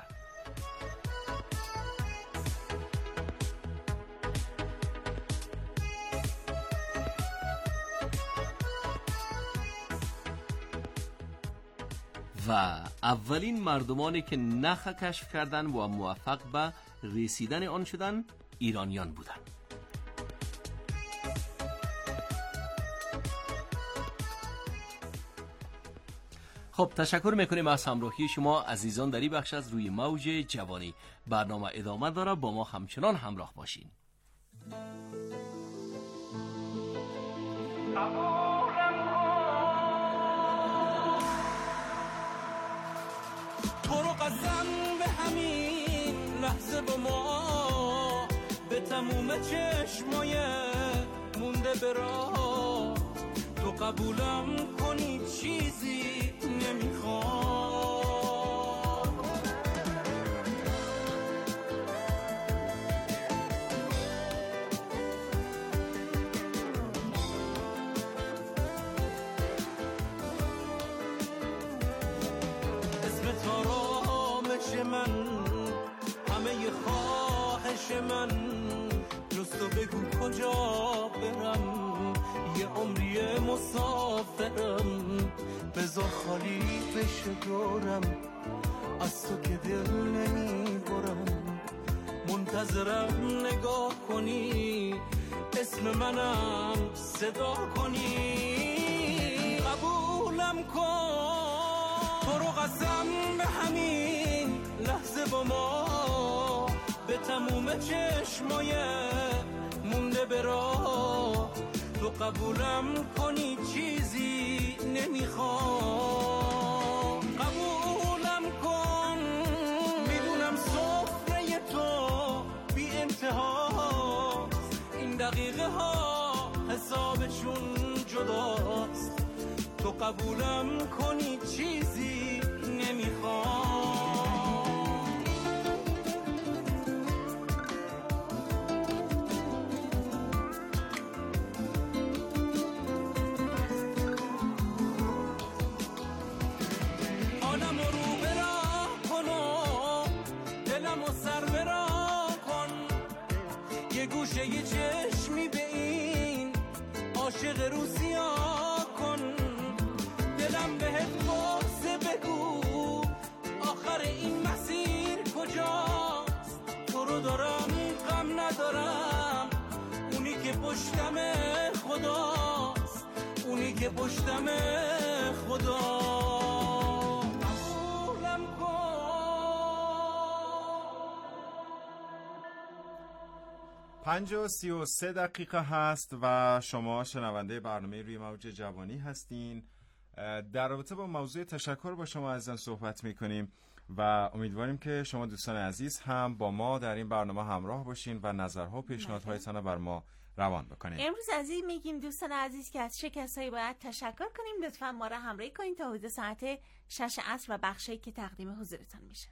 S11: و اولین مردمانی که نخ کشف کردن و موفق به رسیدن آن شدن ایرانیان بودند. خب تشکر میکنیم از همراهی شما عزیزان در این بخش از روی موج جوانی. برنامه ادامه داره، با ما همچنان همراه باشین.
S3: تو رو قسم به همین لحظه با ما به تموم چشمای مونده برا تو قبولم کنی چیزی نمیخوام. اسم تارامش من همه خواهش من جز تو بگو کجا برم، یه عمری مسافرم بذار خالی بشه دورم، از تو که دل نمیبرم، منتظرم نگاه کنی اسم منم صدا کنی، قبولم کن تو رو قسم به همین لحظه با ما به تموم چشمای مونده برا تو قبولم کنی چیزی نمیخوام، قبولم کن میدونم سفره تو بی انتهاست، این دقیقه ها حسابشون جداست، تو قبولم کنی چیزی نمیخوام. گوشه یه چشمی به این عاشق روسیا کن، دلم بهت واسه بگو آخر این مسیر کجاست، تو رو دارم غم ندارم، اونی که پشتم خداست، اونی که پشتم خدا.
S6: 5:33 هست و شما شنونده برنامه روی موج جوانی هستین. در رابطه با موضوع تشکر با شما عزیزان صحبت میکنیم و امیدواریم که شما دوستان عزیز هم با ما در این برنامه همراه باشین و نظرها و پیشنهادهایتان بر ما روان بکنین.
S7: امروز از این میگیم دوستان عزیز که از چه کسایی باید تشکر کنیم. لطفاً ما را همراهی کنین تا حدود ساعت 6 عصر و بخشی که تقدیم حضورتان میشه.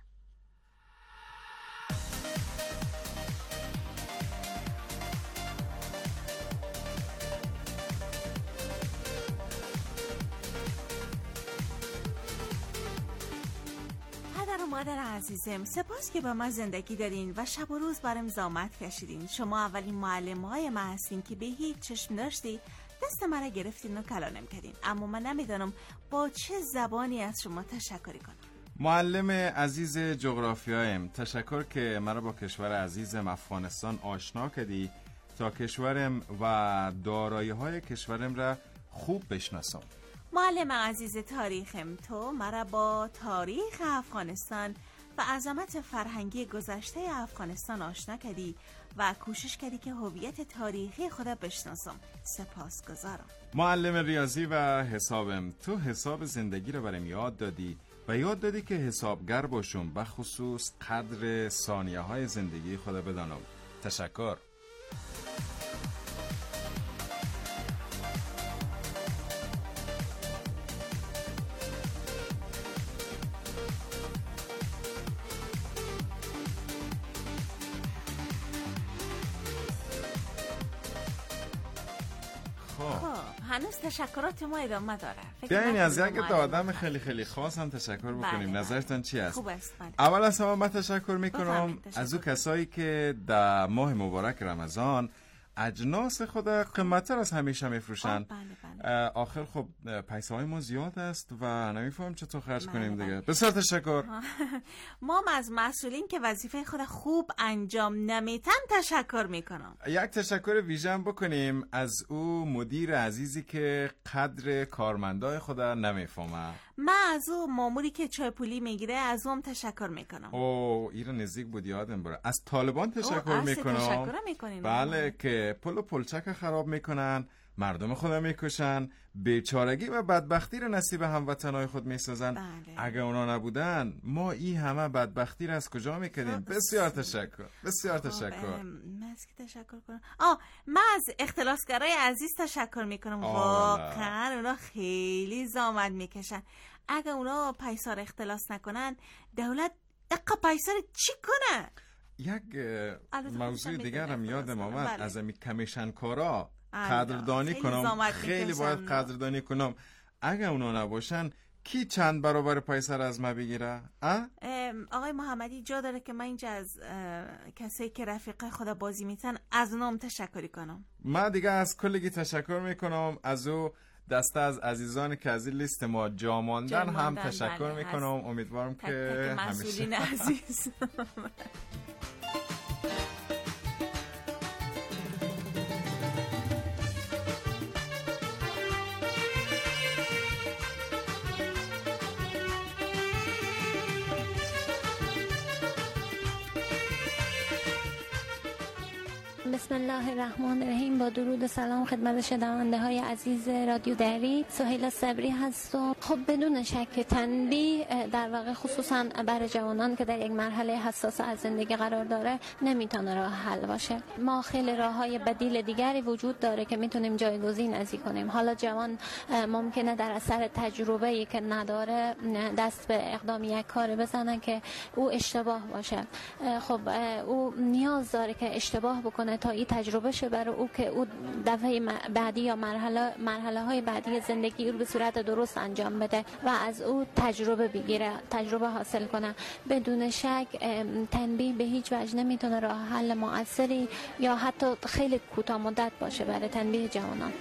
S7: مادر عزیزم، سپاس که با ما زندگی دارین و شب و روز برام زحمت کشیدین. شما اولین معلم‌های ما هستین که به هیچ چشم داشتی دست من گرفتین و کلانم کردین، اما من نمیدونم با چه زبانی از شما تشکر کنم.
S6: معلم عزیز جغرافیایم، تشکر که مرا با کشور عزیزم افغانستان آشنا کردی تا کشورم و دارایی‌های کشورم را خوب بشناسم.
S7: معلم عزیز تاریخم، تو مرا با تاریخ افغانستان و عظمت فرهنگی گذشته افغانستان آشنا کردی و کوشش کردی که هویت تاریخی خود بشناسم. سپاسگزارم.
S6: معلم ریاضی و حسابم، تو حساب زندگی رو برام یاد دادی و یاد دادی که حسابگر باشم، به خصوص قدر ثانیه های زندگی خود بدانم. تشکر.
S7: هنوز تشکرات ما ادامه داره.
S6: بیاین از یک آدم خیلی خیلی خاص هم تشکر بکنیم.
S7: بله.
S6: نظرتان چی است؟
S7: خوب است. بله.
S6: اول از همه من تشکر میکنم از او کسایی که در ماه مبارک رمضان اجناس خود قیمت‌تر از همیشه میفروشن.
S7: بله.
S6: آخر خب پیسه های ما زیاد است و نمیفهم چطور خرج کنیم دیگه. بسیار تشکر.
S7: ما از مسئولین که وظیفه خود خوب انجام نمیتن تشکر میکنم.
S6: یک تشکر ویژه بکنیم از او مدیر عزیزی که قدر کارمندای خود نمیفهمه.
S7: من از او ماموری که چای پولی میگیره از اون تشکر میکنم.
S6: ایران نزدیک بود یادم بره. از طالبان تشکر میکنم.
S7: تشکر میکنین.
S6: بله که پل و پلچک خراب میکنن، مردم خود میکشن، بیچارگی و بدبختی رو نصیب هموطنای خود میسازن.
S7: بله.
S6: اگه اونا نبودن ما این همه بدبختی رو از کجا میکردیم؟ بسیار تشکر. بسیار تشکر.
S7: من از کی تشکر کنم؟ من از اختلاسگرای عزیز تشکر میکنم. واقعا اونا خیلی زحمت میکشن. اگه اونا پیسا رو اختلاس نکنن دولت اقا پیسا رو چی کنه؟
S6: یک موضوع دیگر هم یادم آمد.
S7: بله.
S6: از امی کمیشن کارا قدردانی کنم. خیلی باید قدردانی کنم. اگه اونا نباشن کی چند برابر پیسه را از ما بگیره؟
S7: آقای محمدی جا داره که من اینجا از کسایی که رفیق خدا بازی میتن از اونام تشکری کنم.
S6: من دیگه از کلگی تشکر میکنم. از او دسته از عزیزان که از این لیست ما جا ماندن هم تشکر میکنم. امیدوارم که
S7: مسئولین عزیز
S12: بسم الله الرحمن الرحیم. با درود و سلام خدمت شنونده های عزیز رادیو دری، سهیلا صبری هستم. خب بدون شک تنبیه در واقع خصوصا برای جوانان که در یک مرحله حساس از زندگی قرار داره نمیتونه راه حل باشه. ما خیلی راههای بدیل دیگری وجود داره که میتونیم جایگزین ازی کنیم. حالا جوان ممکنه در اثر تجربه‌ای که نداره دست به اقدام یک کاری بزنه که او اشتباه باشه. خب او نیاز داره که اشتباه بکنه تا این تجربه شه برای او که او دفعه بعدی یا مرحله های بعدی زندگی رو به صورت درست انجام بده و از او تجربه بگیره، تجربه حاصل کنه. بدون شک تنبیه به هیچ وجه نمیتونه راه حل مؤثری یا حتی خیلی کوتاه مدت باشه برای تنبیه جوانان.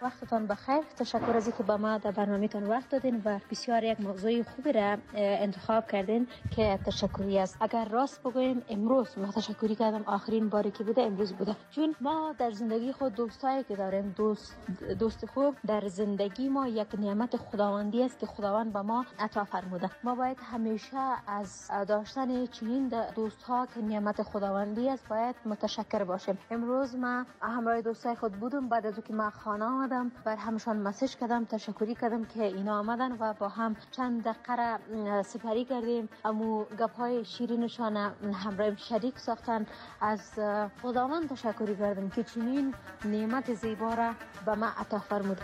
S12: وقتتان بخیر. تشکر از اینکه به ما در برنامه‌تان وقت دادین و بسیار یک موضوع خوبی را انتخاب کردین که تشکری است. اگر راست بگویم امروز ما تشکری کردم، آخرین باری که بوده امروز بوده، چون ما در زندگی خود دوستایی که داریم، دوست خوب در زندگی ما یک نعمت خداوندی است که خداوند به ما عطا فرموده. ما باید همیشه از داشتن چنین دوست‌ها که نعمت خداوندی است باید متشکر باشیم. امروز ما همراه دوستای خود بودم، بعد از اینکه ما خانه آمدم بر همشان مسیج کردم، تشکری کردم که اینا آمدن و با هم چند دقیقه سپری کردیم. امو گپ‌های شیرینشان همراه شریک ساختن. از خداوند تشکری کردم که چنین نعمت زیبا را به ما عطا فرموده.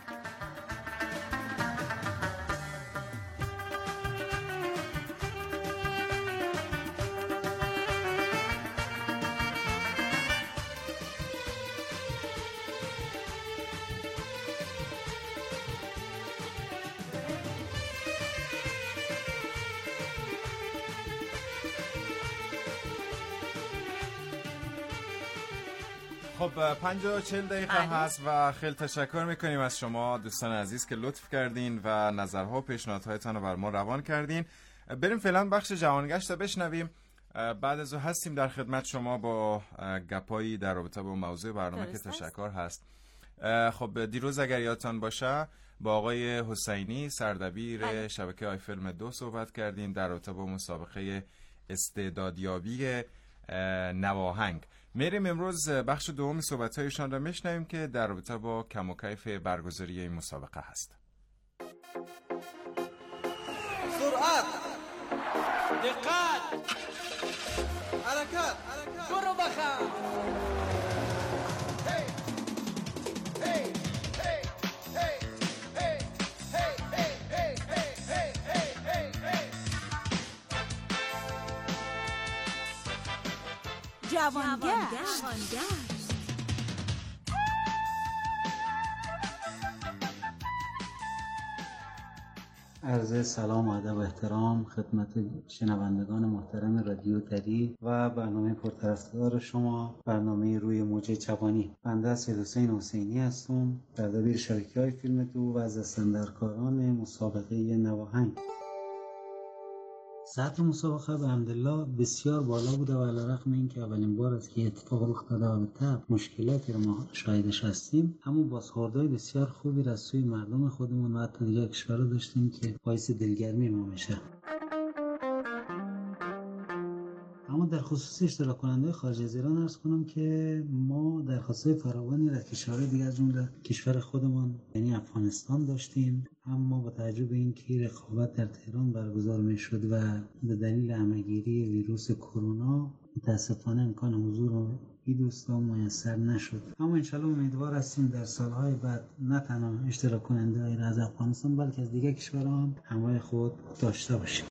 S6: خب 50-40 دقیقه هست و خیلی تشکر میکنیم از شما دوستان عزیز که لطف کردین و نظرها و پیشنهادهایتان رو بر ما روان کردین. بریم فعلا بخش جهانگشت رو بشنویم. بعد از او هستیم در خدمت شما با گپایی در رابطه با موضوع برنامه که تشکر هست. خب دیروز اگر یادتان باشه با آقای حسینی سردبیر شبکه آی فیلم 2 صحبت کردیم در رابطه با مسابقه استعدادیابی نواهنگ. میریم امروز بخش دوم صحبت‌هایشان را میشنویم که در رابطه با کم و کیف برگزاری این مسابقه هست.
S3: سرعت، دقت، حرکت، برو بخم.
S7: جوانگشت.
S13: عرض سلام و ادب و احترام خدمت شنوندگان محترم رادیو دری و برنامه پرطرفدار شما، برنامه روی موج جوانی. بنده سید حسین حسینی هستم، سردبیر شبکه‌های فیلم 2 و از دستاندرکاران مسابقه نواهنگ. سطح مسابقه به حمدالله بسیار بالا بوده و علیرغم اینکه اولین بار است که اتفاق رخ داده و به مشکلاتی رو ما شاهدش هستیم، اما بازخوردهای بسیار خوبی از سوی مردم خودمون و حتی دیگر کشورها داشتیم که باعث دلگرمی ما میشه. اما در خصوص اشتراک کننده خارج از ایران عرض کنم که ما درخواست‌های فراوانی از کشورهای دیگر از جمله کشور خودمان یعنی افغانستان داشتیم، اما با توجه به اینکه رقابت در تهران برگزار می‌شد و به دلیل همه‌گیری ویروس کرونا متاسفانه امکان حضور این دوستان میسر نشد. اما انشالله امیدوار هستیم در سالهای بعد نه تنها اشتراک کننده‌های از افغانستان بلکه از دیگر کشورها هم همراه خود داشته باشیم.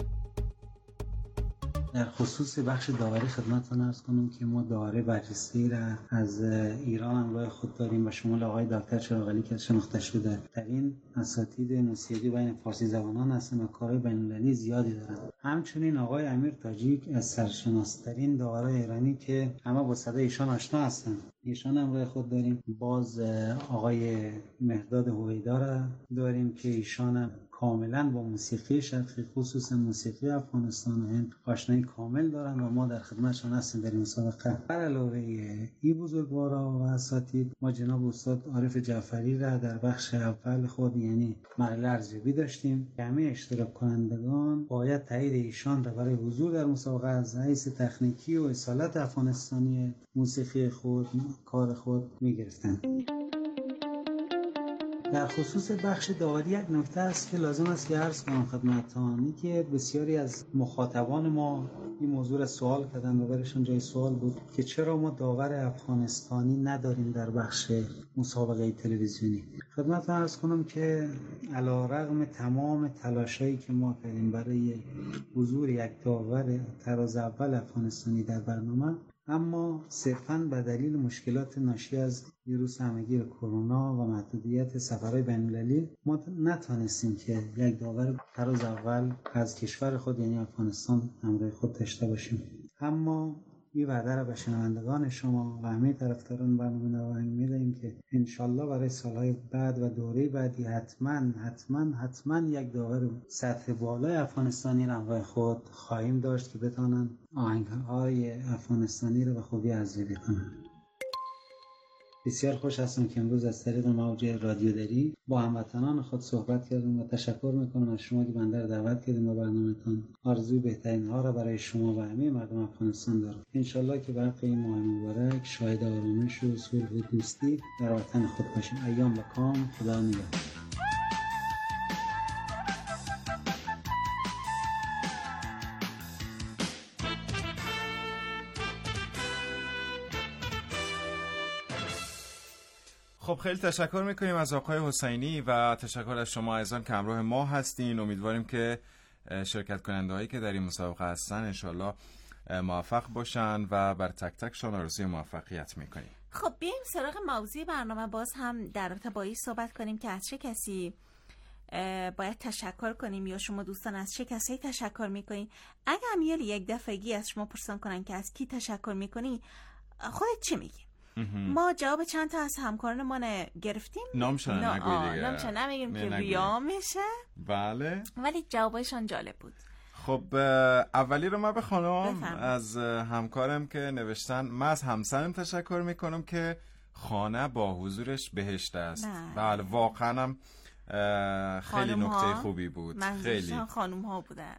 S13: در خصوص بخش داوری خدمتتون عرض کنم که ما داوری برجسته را از ایران همراه خود داریم و شمول آقای دکتر چراغعلی که شناخته شده در این اساتید موسیقی بین فارسی زبانان هستند و کارهای بین‌المللی زیادی دارند. همچنین آقای امیر تاجیک از سرشناس‌ترین داورای ایرانی که همه با صدای ایشان آشنا هستند، ایشان همراه خود داریم. باز آقای مهرداد هویدا را داریم که ایشان کاملا با موسیقی شرقی خصوصا موسیقی افغانستان و هند آشنایی کامل دارن و ما در خدمتشان هستیم در این مسابقه. بر علاوه این بزرگوارا و اساتید ما جناب استاد عارف جعفری را در بخش اول خود یعنی مرحله ارزیابی داشتیم که همه اشتراک کنندگان باید تایید ایشان را برای حضور در مسابقه از حیث تکنیکی و اصالت افغانستانی موسیقی خود کار خود می‌گرفتند. در خصوص بخش داوری یک نکته است که لازم است که عرض کنم خدمتتان که بسیاری از مخاطبان ما این موضوع را سوال کردن و برشان جای سوال بود که چرا ما داور افغانستانی نداریم در بخش مسابقه تلویزیونی. خدمتتان عرض کنم که علیرغم تمام تلاشایی که ما کردیم برای حضور یک داور طراز اول افغانستانی در برنامه، اما صرفاً به دلیل مشکلات ناشی از ویروس همه‌گیر کرونا و محدودیت سفرهای بین‌المللی ما نتونستیم که یک داور طراز اول از کشور خود یعنی افغانستان همراه خود داشته باشیم. اما این وعده را به شنوندگان شما و همه طرفداران برنامه نواهنگ میدهیم که انشالله برای سالهای بعد و دوره بعدی حتما یک داور سطح بالای افغانستانی را همراه خود خواهیم داشت که بتانن آهنگ‌های افغانستانی را به خوبی ارزیابی کنند. بسیار خوش هستم که امروز از طریق موج رادیو دری با هموطنان خود صحبت کردم و تشکر میکنم از شما که بنده را دعوت کردیم به برنامه‌تان. آرزوی بهترین ها را برای شما و همه مردم افغانستان دارم. انشالله که برق این ماه مبارک شاهد آرامش و صلح و دوستی در وطن خود باشیم. ایام به کام. خدا نگهدار.
S6: خب خیلی تشکر میکنیم از آقای حسینی و تشکر از شما عزیزان که همراه ما هستین. امیدواریم که شرکت کننده هایی که در این مسابقه هستن انشالله موفق باشن و بر تک تکشان آرزوی موفقیت میکنیم.
S7: خب بیایم سراغ موضوع برنامه. باز هم در رابطه با این صحبت کنیم که از چه کسی باید تشکر کنیم یا شما دوستان از چه کسی تشکر میکنین. اگه امیال یک دفعگی از شما پرسان کنن که از کی تشکر میکنی، خودت چی میگی؟ ما جواب چند تا از همکاران ما گرفتیم.
S6: نامشون نگویی دیگه.
S7: نامشون نمیگیم که ریا میشه.
S6: بله.
S7: ولی جوابشان جالب بود.
S6: خب اولی رو من بخونم از همکارم که نوشتن: من از همسرم تشکر میکنم که خانه با حضورش بهشت است. بله واقعا هم خیلی نکته خوبی بود. خیلی
S7: خانوم ها بودن.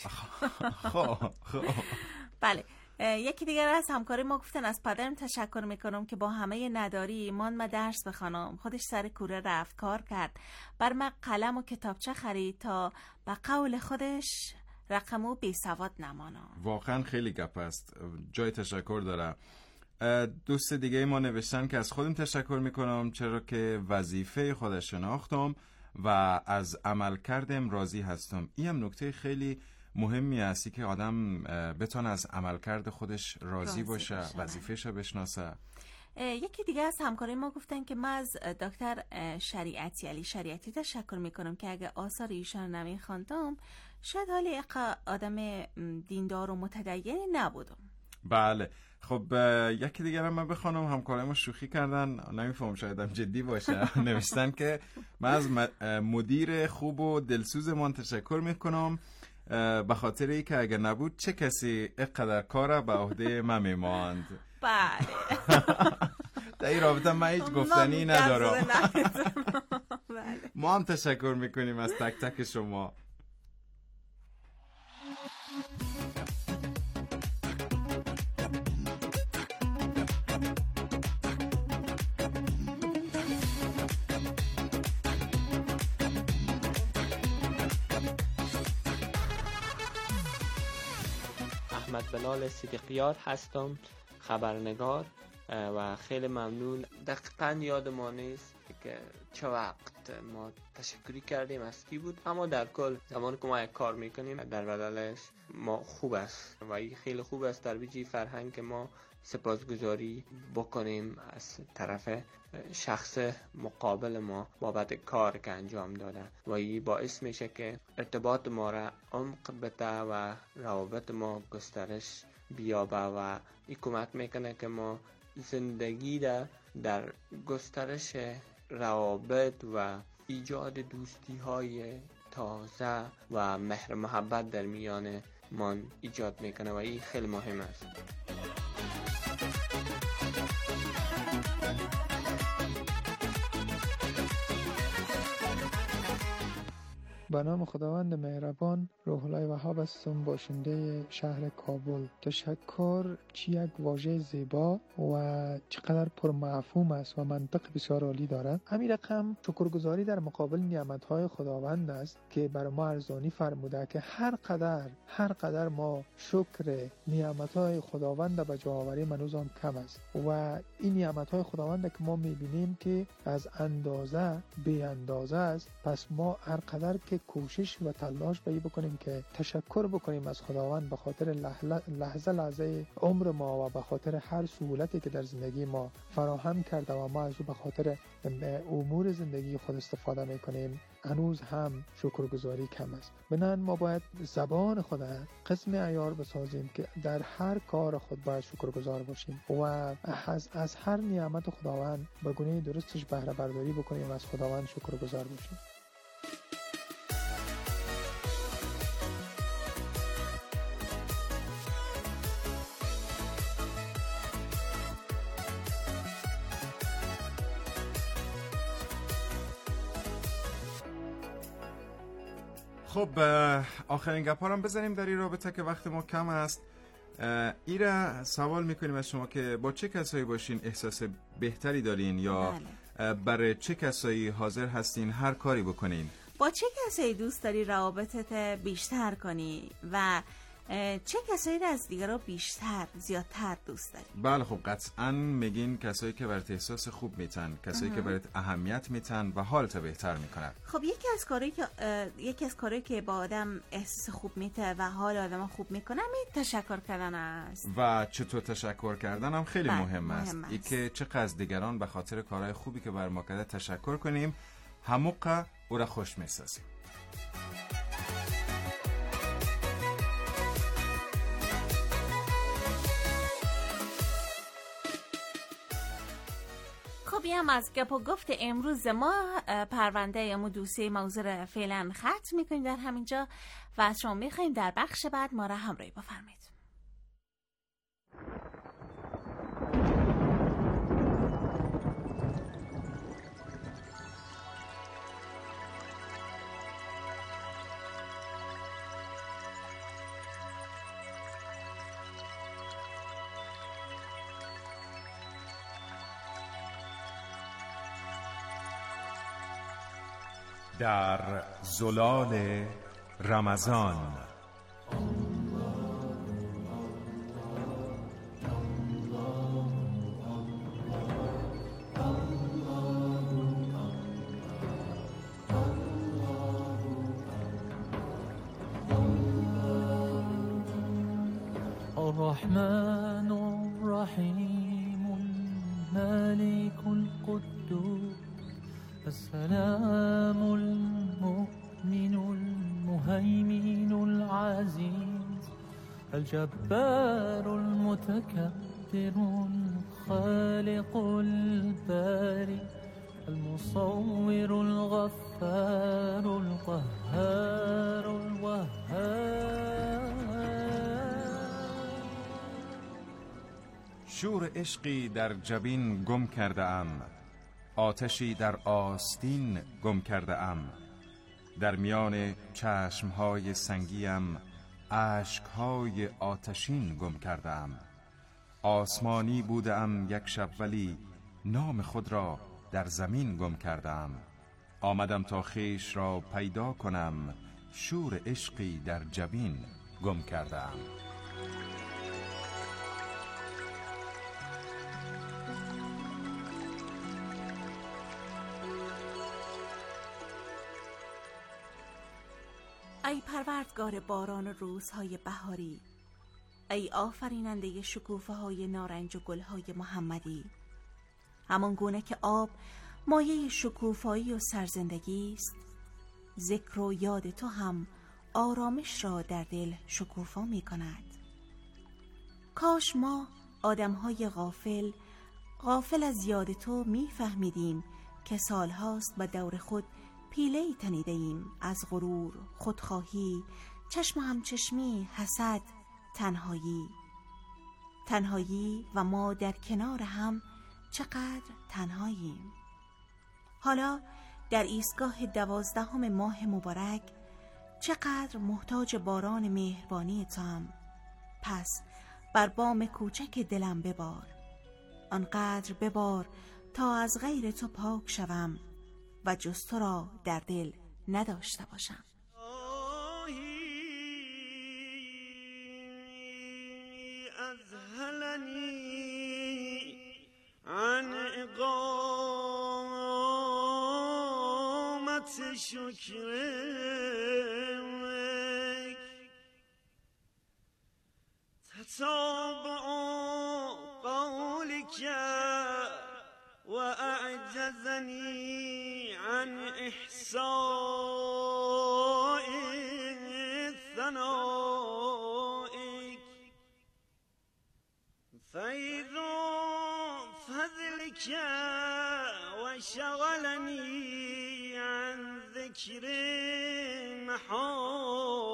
S6: خب
S7: بله. یکی دیگر از همکاری ما گفتن: از پدرم تشکر میکنم که با همه نداری من درس بخوانم. خودش سر کوره رفت کار کرد، بر من قلم و کتابچه خرید تا به قول خودش رقمو بی سواد نمانم.
S6: واقعا خیلی گپ است، جای تشکر داره. دوست دیگه ما نوشتن که از خودم تشکر میکنم چرا که وظیفه خودش شناختم و از عمل کردم راضی هستم. این هم نکته خیلی مهمی هستی که آدم بتونه از عملکرد خودش راضی باشه، وظیفه‌شو بشناسه.
S7: یکی دیگه از همکارای ما گفتن که من از دکتر شریعتی علی شریعتی تشکر میکنم که اگه آثار ایشان نمیخوندم شاید حالی آدم دیندار و متدینی نبودم.
S6: بله. خب یکی دیگر هم من بخوانم. همکارای ما شوخی کردن، نمیفهم شاید هم جدی باشه. نوشتن که من از مدیر خوب و دلسوز من تشکر میکنم به خاطر ای که اگر نبود چه کسی اینقدر کار به عهده من میماند.
S7: بله.
S6: در این رابطه من هیچ گفتنی ندارم. ما هم تشکر میکنیم از تک تک شما.
S10: احمد بلال صدیقیار هستم، خبرنگار، و خیلی ممنون. دقیقاً یاد ما نیست که چه وقت ما تشکری کردیم از کی بود، اما در کل زمانی که ما یک کار میکنیم در بدلش ما خوب است و این خیلی خوب است در ویژه فرهنگ که ما سپاسگزاری بکنیم از طرف شخص مقابل ما بابت کار که انجام داده و این باعث میشه که ارتباط ما را عمق بده و روابط ما گسترش بیابه و این کمک میکنه که ما زندگی در گسترش روابط و ایجاد دوستی های تازه و مهر محبت در میان ما ایجاد میکنه و این خیلی مهم است.
S14: به نام خداوند مهربان، روح الله وهاب هستم، باشنده شهر کابل. تشکر چی یک واژه زیبا و چقدر پرمفهوم است و منطق بسیار عالی دارد. همین رقم شکرگزاری در مقابل نعمتهای خداوند است که بر ما ارزانی فرموده که هر قدر ما شکر نعمتهای خداوند به جا آوریم هنوز کم است و این نعمتهای خداوند که ما میبینیم که از اندازه بی اندازه است. پس ما هر قدر که کوشش و تلاش به این بکنیم که تشکر بکنیم از خداوند به خاطر لحظه عمر ما و به خاطر هر سهولتی که در زندگی ما فراهم کرده و ما از او به خاطر امور زندگی خود استفاده میکنیم. هنوز هم شکرگزاری کم است. بنابراین ما باید زبان خود قسم عیار بسازیم که در هر کار خود باید شکرگزار باشیم و از هر نعمت خداوند به گونه درستش بهره برداری بکنیم، از خداوند شکرگزار باشیم.
S6: خب آخرین گپ ها رو بزنیم در این رابطه که وقت ما کم است. ایره سوال میکنیم از شما که با چه کسایی باشین احساس بهتری دارین یا برای چه کسایی حاضر هستین هر کاری بکنین؟
S7: با چه کسایی دوست داری روابطت بیشتر کنی و چه کسایی رو از دیگران بیشتر زیادتر دوست داری؟
S6: بله خب قطعا میگین کسایی که برات احساس خوب میتن، کسایی که برات اهمیت میتن و حالت بهتر میکنن.
S7: خب یکی از کارهایی که با آدم احساس خوب میته و حال آدم خوب میکنه تشکر کردن است.
S6: و چطور تشکر کردن هم خیلی مهم است. ای که چقدر دیگران به خاطر کارهای خوبی که بر ما کرده تشکر کنیم، هموقع او را خوش میسازیم.
S7: خب هم از گپ و گفت امروز ما پرونده امو دوسیه موضوع فعلا ختم میکنیم در همینجا و از شما میخواییم در بخش بعد ما را همراهی بفرمایید.
S15: در زلال رمضان.
S16: الرحمن الرحیم الملك القدوس السلام المؤمن المهيمن العزيز الجبار المتكبر الخالق البارئ المصور الغفار القهار الوهاب.
S6: شور عشقی در جبین گم کرده ام، آتشی در آستین گم کرده ام، در میان چشمهای سنگیم اشکهای آتشین گم کرده ام. آسمانی بوده ام یک شب ولی نام خود را در زمین گم کرده ام. آمدم تا خویش را پیدا کنم، شور عشقی در جبین گم کرده ام.
S7: ای پروردگار باران و روزهای بهاری، ای آفریننده شکوفه های نارنج و گلهای محمدی، همان گونه که آب مایه شکوفایی و سرزندگی است، ذکر و یاد تو هم آرامش را در دل شکوفا می کند. کاش ما آدمهای غافل از یاد تو می فهمیدیم که سالهاست به دور خود پیله‌ای تنیده ایم از غرور، خودخواهی، چشم همچشمی، حسد، تنهایی و ما در کنار هم چقدر تنهاییم. حالا در ایستگاه 12 ماه مبارک چقدر محتاج باران مهربانی توام. پس بر بام کوچک دلم ببار، آنقدر ببار تا از غیر تو پاک شوم و جز تو را در دل نداشته باشم.
S3: عن اقامت قامت شکرک تتابع قولك وأعجزني عن إحصاء ثنائك فيض فضلك وشغلني عن ذكر محاسنك